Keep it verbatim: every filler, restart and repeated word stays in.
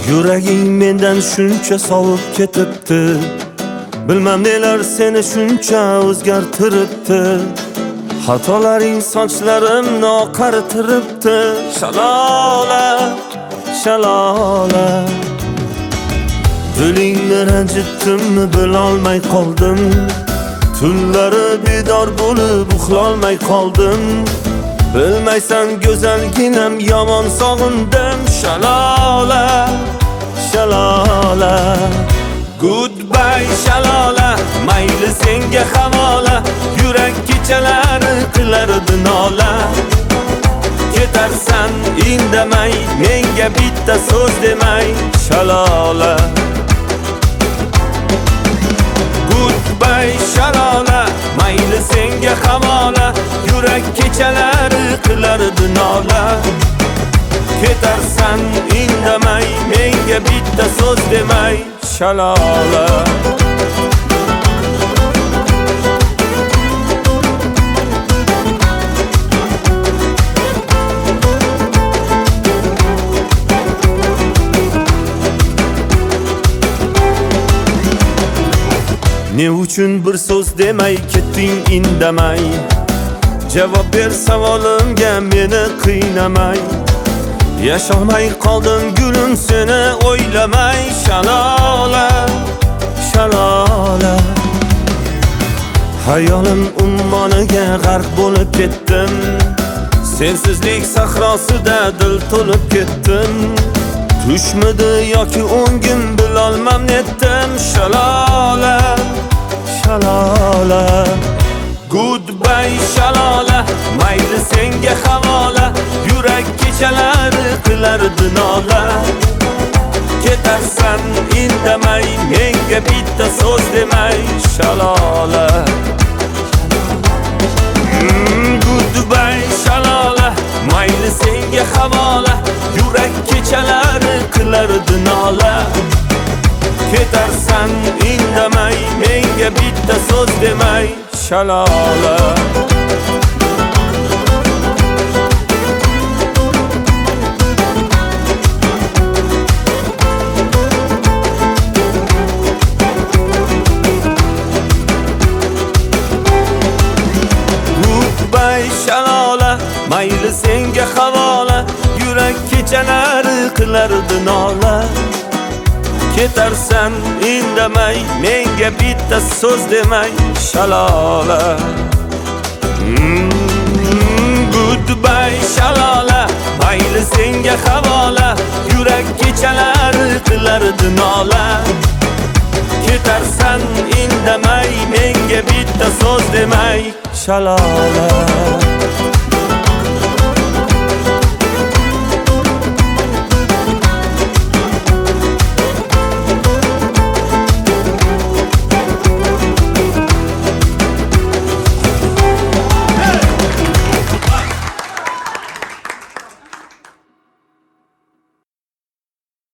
Yuraging mendan shuncha sovib ketibdi. Bilmam nelar seni shuncha o'zgartiribdi. Xatolaring sochlarimni oqartiribdi. Shalola, shalola. Dilingni ranjitdimmi bilolmay qoldim. Tunlari bedor bo'lib uxlolmay qoldim. Bilmaysan go'zalginam yomon sog'indim. Shalola, shalola. Goodbye shalola, mayli senga havola. Yurak kechalari qilardi nola. Ketarsan indamay, menga bitta so'z demay. Shalola. Goodbye shalola, mayli senga havola. Yurak kechalari qilardi nola. Ketarsan indamay, menga bitta so'z demay. Shalola. Ne uchun bir so'z demay ketding indamay? Javob ber savolimga meni qiynamay. Yasholmay qoldim gulim seni o'ylamay. Shalola, shalola. Hayolim ummoniga g'arq bo'lib ketdim. Sensizlik sahrosida dil to'lib ketdim. Tushmidi yoki o'ngim bilolmam netdim. Shalola, shalola. Goodbye shalola, mayli senga havola. Yurak kechalari qilardi nola. Ketarsan indamay, menga bitta so'z demay. Shalola. mm, Goodbye shalola, mayli senga havola. Yurak kechalari qilardi nola. Ketarsan indamay, menga bitta so'z demay. Shalola. Goodbye shalola, mayli senga havola. Yurak kechalari qilardi nola. Ketarsan indamay, menga bitta so'z demay. Shalola. mm, Goodbye shalola, mayli senga havola. Yurak kechalari qilardi nola. Ketarsan indamay, menga bitta so'z demay. Shalola.